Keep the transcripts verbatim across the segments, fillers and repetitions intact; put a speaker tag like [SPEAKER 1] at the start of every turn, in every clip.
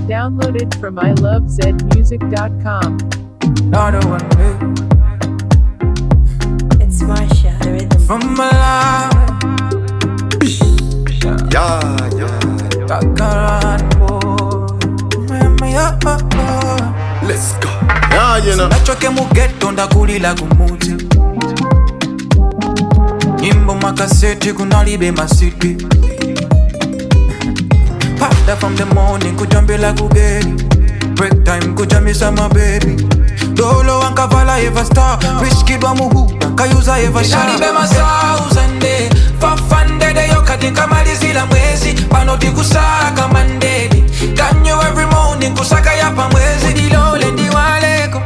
[SPEAKER 1] Downloaded from i love z music dot com.
[SPEAKER 2] Not the one way.
[SPEAKER 3] It's Marsha, the rhythm.
[SPEAKER 2] From my life.
[SPEAKER 4] Yeah, yeah.
[SPEAKER 2] Takaran boy. Mama ya oh.
[SPEAKER 4] Let's go. Yeah, you know.
[SPEAKER 2] Nachoke mugeto ndakulila kumuti. Nyimbo makaseti kunalibe masiti. Pada from the morning kujambila kugeri. Break time kujamisa my baby. Dolo wankavala eva star. Rich kid wa muhuba kayuza eva sha. Nalibe masauzande. Fafande de yo katinka malizila mwezi. Panoti kusaka mandedi. Kanyo every morning kusaka yapa mwezi. Dilole ndiwaleko.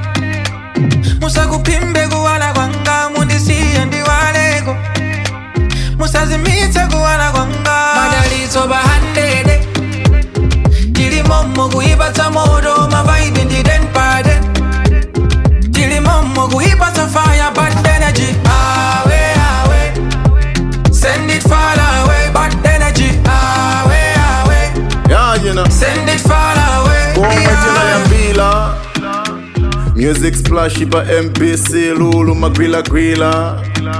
[SPEAKER 2] Musa kupimbe kuwala kwanga. Mundisi ndiwaleko. Musa zimitse kuwala kwanga. Madalizo bahandede. Dili momo kuhipata modo. Ma vibe in the den pade. Dili momo kuhipata fire. Bad energy away, away. Send it far away. Bad energy away, away.
[SPEAKER 4] Yeah, you know.
[SPEAKER 2] Send it far away.
[SPEAKER 4] Go majina ya mbila. Music splash ipa M P C Lulu magrila grilla.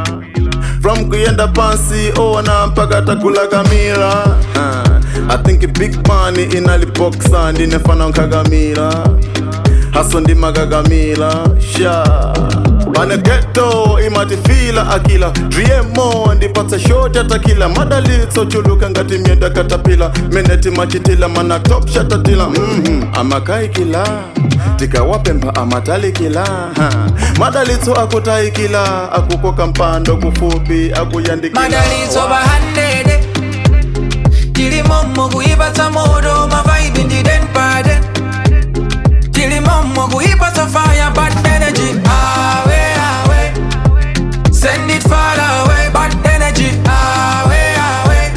[SPEAKER 4] From kuyenda pansi ona mpaka takula kamila. uh, I think big money inaliboxa ndinefana nkagamila. Haso ndi magagamila. Sha Bane ghetto imatifila akila. Driemo ndipata short atakila. Madalitso chuluka ngati mienda katapila. Meneti machitila mana top shatatila. mm-hmm. Amakai kila tika wapemba amatali kila. ha. Madalitso akutai kila. Akukoka mpando kufupi akuyandikila.
[SPEAKER 2] Madalitso bahandede. Dili momo kuhipata modo. Ma vibe in the den pade. Dili momo kuhipata fire. Bad energy away, away. Send it far away. Bad energy away, away.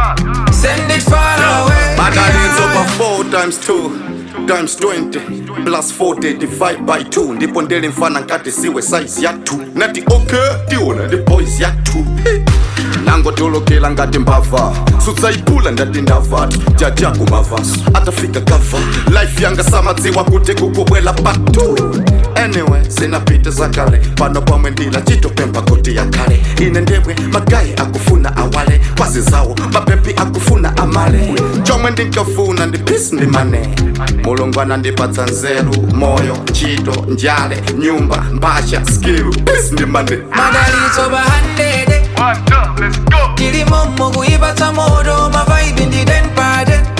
[SPEAKER 2] Send it far away.
[SPEAKER 4] Madalitso over four times two times twenty plus forty divide by two. Ndipo ndele mfana nkati siwe size ya two. Nati okay tiona the boys ya two. Nango tolokela ngati mbava. Sutsaipula ndati ndavatu. Jaja kumavasu atafika kava. Life yanga samadziwa kuti kukubwela patu. Anyway, sinapita zakale. Pano pamwe ndila chito pempa kuti ya kale. Ine ndebwe magayi akufuna awale. Kwazi zawo mapepi akufuna amale. Chomwe ndinkafuna ndi peace ndi money. Mulungwana ndipatsa nzeru, moyo, chito, njale, nyumba, mbasha, skill. Peace ndi money.
[SPEAKER 2] Madalitso bahandede.
[SPEAKER 5] One, two, let's go.
[SPEAKER 2] Dili momo kuhipata modo. Ma vibe in the den pade.